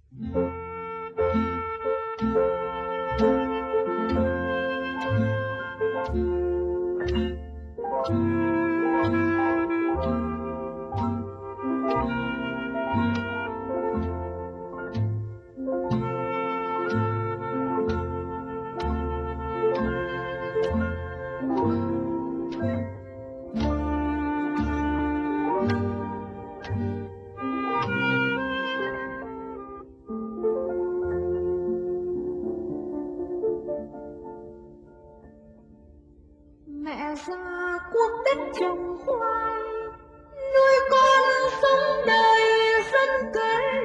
Mẹ ra cuốc đất trồng khoai, nuôi con sống đời dân cày.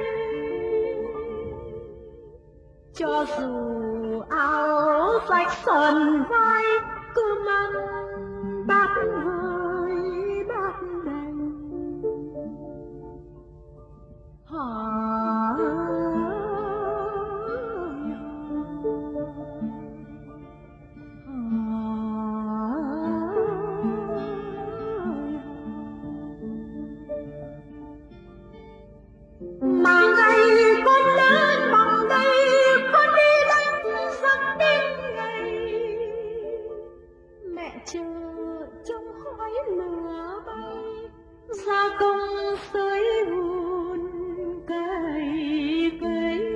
Cho dù áo rách sờn vai, cơm ăn bát hơi bát đầy. Mà ngày con lớn bằng đây, con đi đánh giặc đêm ngày. Mẹ chờ trong khói lửa bay, gia công sới hùn cày cấy.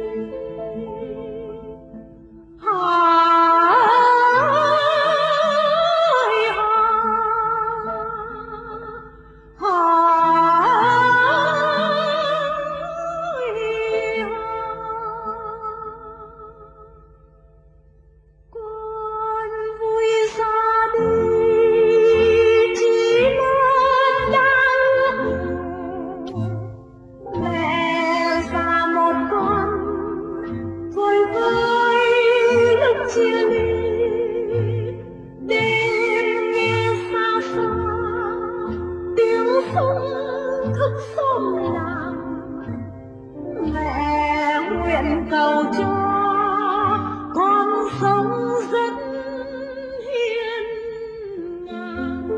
Mẹ nguyện cầu cho con sống rất hiền ngang.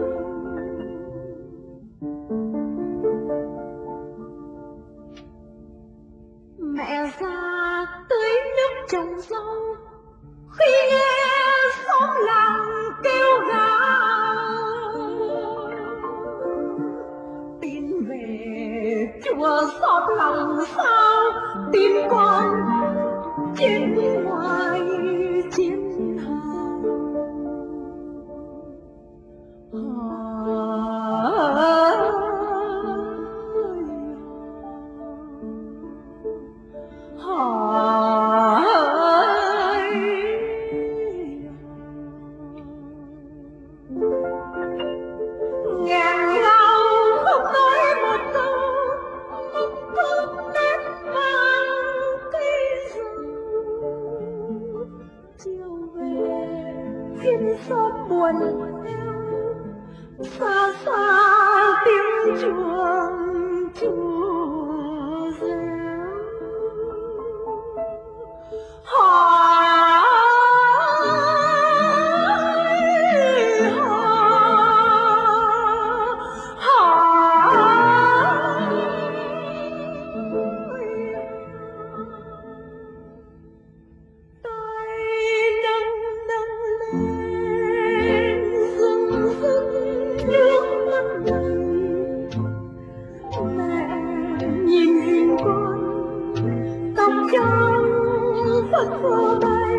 Mẹ ra tưới nước trồng rau, khi nghe xóm làng kêu gào. Tin về chùa xót lòng sao, tin con chết ngoài chiến hào. Nghẹn ngào không nói một câu, một câu nét vàng cây rừng. Chiều về khiến xót buồn theo, xa xa tiếng chuông chùa reo. Phất phơ bay,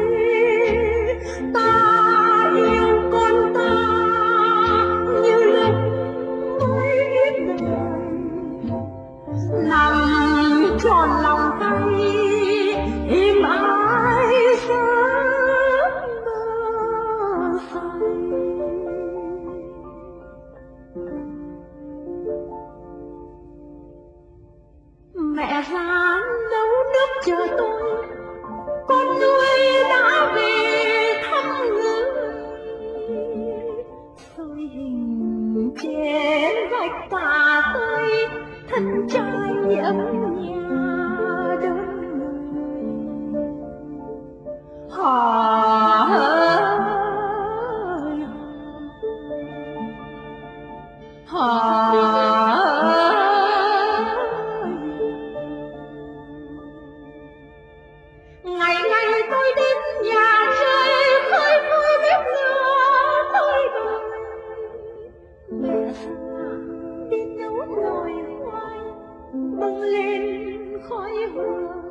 ta yêu con ta như lúc mới biết đời. Nằm tròn lòng tay êm ái giấc mơ say. Mẹ ra nấu nước chờ tôi, con nuôi đã về. tôi đến nhà chơi khơi khơi bếp lửa khơi bời. Mẹ xưa đi nấu nồi khoai bưng lên khói hương.